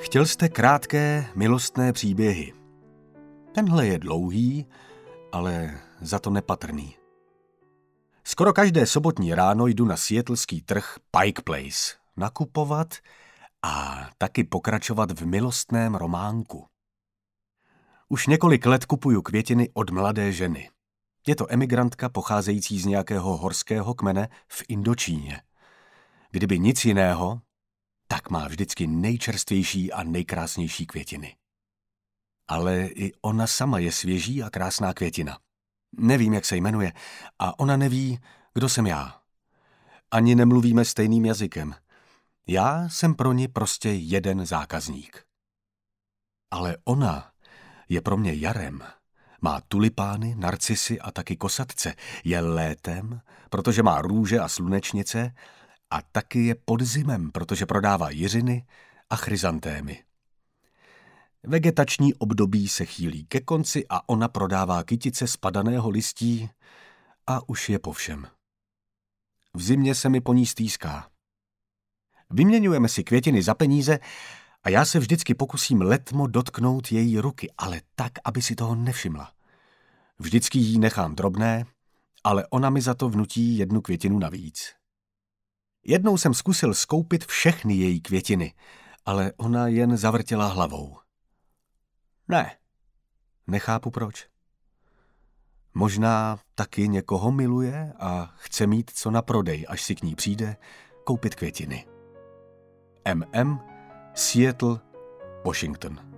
Chtěl jste krátké, milostné příběhy. Tenhle je dlouhý, ale za to nepatrný. Skoro každé sobotní ráno jdu na seattleský trh Pike Place nakupovat a taky pokračovat v milostném románku. Už několik let kupuju květiny od mladé ženy. Je to emigrantka pocházející z nějakého horského kmene v Indočíně. Kdyby nic jiného, tak má vždycky nejčerstvější a nejkrásnější květiny. Ale i ona sama je svěží a krásná květina. Nevím, jak se jmenuje, a ona neví, kdo jsem já. Ani nemluvíme stejným jazykem. Já jsem pro ní prostě jeden zákazník. Ale ona je pro mě jarem. Má tulipány, narcisy a taky kosatce. Je létem, protože má růže a slunečnice, a taky je podzimem, protože prodává jiřiny a chryzantémy. Vegetační období se chýlí ke konci a ona prodává kytice z padaného listí a už je po všem. V zimě se mi po ní stýská. Vyměňujeme si květiny za peníze a já se vždycky pokusím letmo dotknout její ruky, ale tak, aby si toho nevšimla. Vždycky jí nechám drobné, ale ona mi za to vnutí jednu květinu navíc. Jednou jsem zkusil skoupit všechny její květiny, ale ona jen zavrtěla hlavou. Ne, nechápu proč. Možná taky někoho miluje a chce mít co na prodej, až si k ní přijde koupit květiny. MM, Seattle, Washington.